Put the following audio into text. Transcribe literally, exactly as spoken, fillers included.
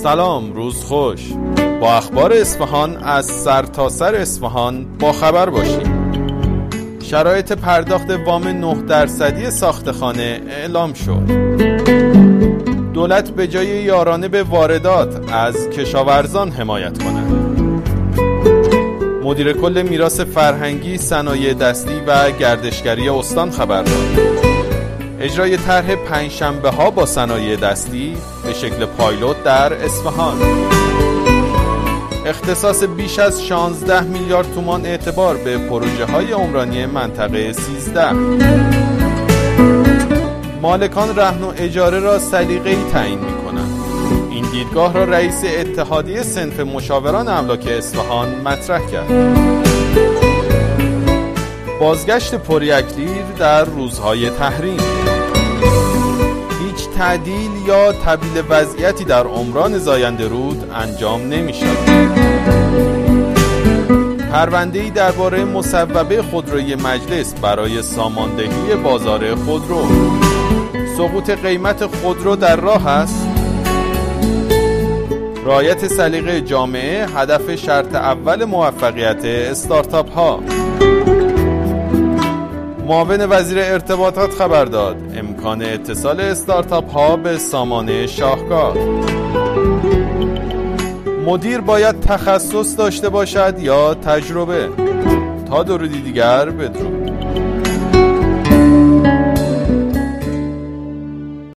سلام، روز خوش. با اخبار اصفهان از سر تا سر اصفهان با خبر باشیم. شرایط پرداخت وام نه درصدی ساختخانه اعلام شد. دولت به جای یارانه به واردات از کشاورزان حمایت کند. مدیر کل میراث فرهنگی، صنایع دستی و گردشگری استان خبر داد. اجرای طرح پنجشنبه ها با صنایع دستی به شکل پایلوت در اصفهان. اختصاص بیش از شانزده میلیارد تومان اعتبار به پروژه های عمرانی منطقه سیزده. مالکان رهن و اجاره را سلیقه‌ای تعیین می‌کنند. این دیدگاه را رئیس اتحادیه صنف مشاوران املاک اصفهان مطرح کرد. بازگشت پراکلیر در روزهای تحریم. هیچ تعدیل یا تبدیل وضعیتی در عمران زاینده رود انجام نمی شود. پرونده‌ای درباره مصوبه خودروی مجلس برای ساماندهی بازار خودرو. سقوط قیمت خودرو در راه است. رعایت سلیقه جامعه هدف شرط اول موفقیت استارتاپ ها. معاون وزیر ارتباطات خبر داد امکان اتصال استارتاپ ها به سامانه شاهکار. مدیر باید تخصص داشته باشد یا تجربه؟ تا درودی دیگر بدرود.